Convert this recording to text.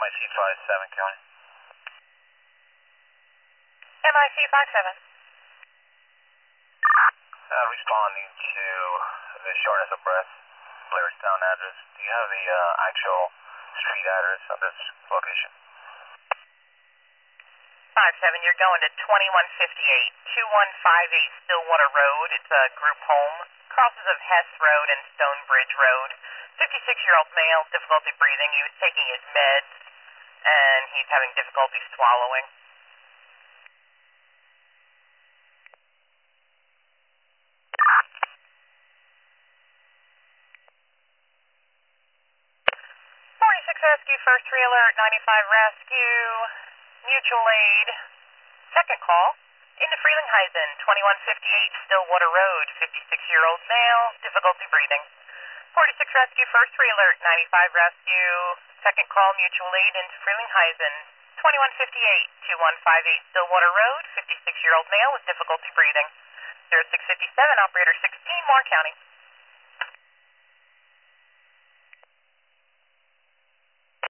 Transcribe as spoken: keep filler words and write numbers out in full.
I C five seven, County. M I C five seven. Uh, responding to the shortness of breath, Blairstown address. Do you have the uh, actual street address of this location? five seven, you're going to twenty-one fifty-eight, two one five eight Stillwater Road. It's a group home. Crosses of Hess Road and Stonebridge Road. fifty-six-year-old male, difficulty breathing. He was taking his meds, and he's having difficulty swallowing. forty-six Rescue, first re-alert, ninety-five Rescue, mutual aid, second call, into Frelinghuysen, twenty-one fifty-eight Stillwater Road, fifty-six-year-old male, difficulty breathing. forty-six Rescue, first re-alert, ninety-five Rescue, second call, mutual aid into Frelinghuysen, twenty-one fifty-eight, two one five eight Stillwater Road, fifty-six-year-old male with difficulty breathing. zero six fifty-seven, operator sixteen, Moore County.